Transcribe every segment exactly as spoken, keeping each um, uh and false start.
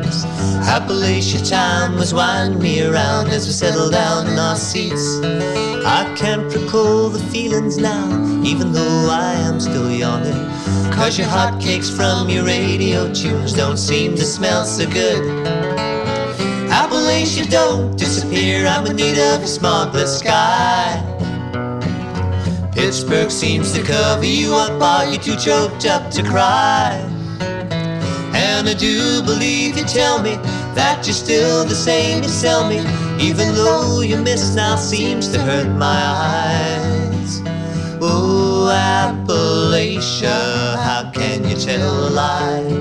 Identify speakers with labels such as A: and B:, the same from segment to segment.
A: years. Appalachia time was winding me around as we settled down in our seats. I can't recall the feelings now, even though I am still yawning, 'cause your hotcakes from your radio tunes don't seem to smell so good. Appalachia, don't disappear, I'm in need of your smogless sky. Pittsburgh seems to cover you up, are you too choked up to cry? And I do believe you tell me that you're still the same you sell me, even though your miss now seems to hurt my eyes. Oh, Appalachia, how can you tell a lie?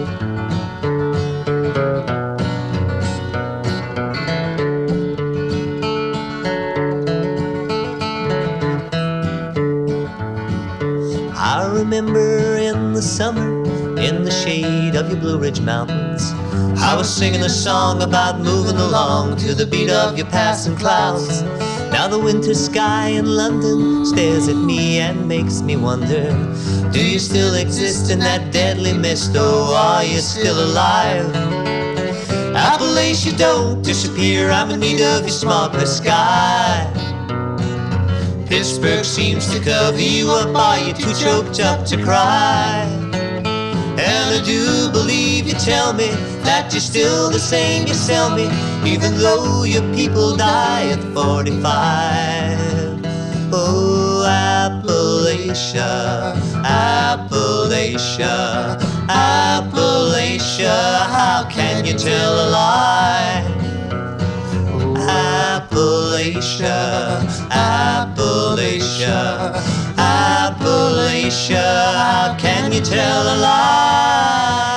A: I remember in the summer, in the shade of your Blue Ridge Mountains, I was singing a song about moving along to the beat of your passing clouds. Now the winter sky in London stares at me and makes me wonder, do you still exist in that deadly mist? Oh, are you still alive? Appalachia, don't disappear, I'm in need of your smogless sky. Pittsburgh seems to cover you up, are you too choked up to cry? And I do believe you tell me that you're still the same you sell me, even though your people die at forty-five. Oh, Appalachia, Appalachia, Appalachia, how can you tell a lie? Appalachia, Appalachia, Appalachia, how can you tell a lie?